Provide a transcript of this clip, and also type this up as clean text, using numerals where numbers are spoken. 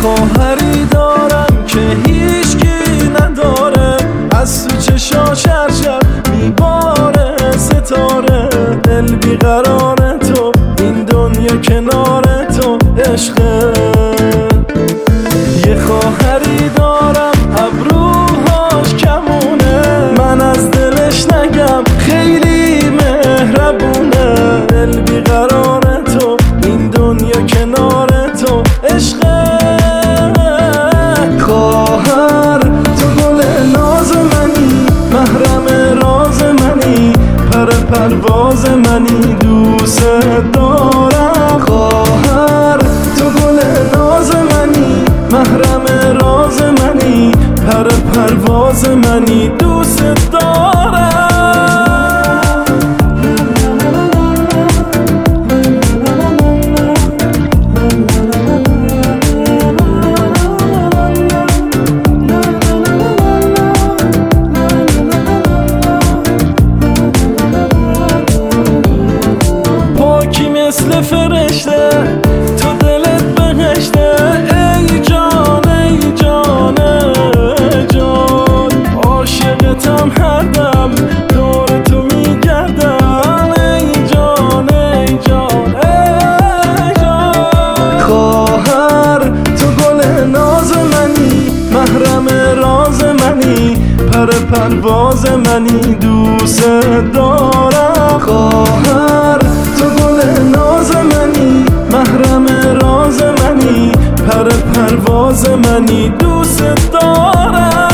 خواهری دارم که هیچکی نداره، از تو چشاش هر شب میباره ستاره. دل بیقرار تو، این دنیا کنار تو عشقه. یه خواهری دارم ابروهاش کمونه، من از دلش نگم خیلی مهربونه. دل بیقرار تو، این دنیا کنار تو عشقه. خواهر تو گل ناز منی، محرم راز منی، پر پرواز منی، دوست دارم. خواهر تو گل ناز منی، محرم راز منی، پر پرواز منی، دوست دارم. مثل فرشته تو دلت بهشته، ای جان ای جان ای جان. عاشقتم هر دم دور تو میگردم، ای جان ای جان ای جان. خواهر تو گل ناز منی، محرم راز منی، پر پرواز منی، دوست دارم. خواهر تو گل ناز منی، محرم راز منی، پر پرواز منی، دوست دارم.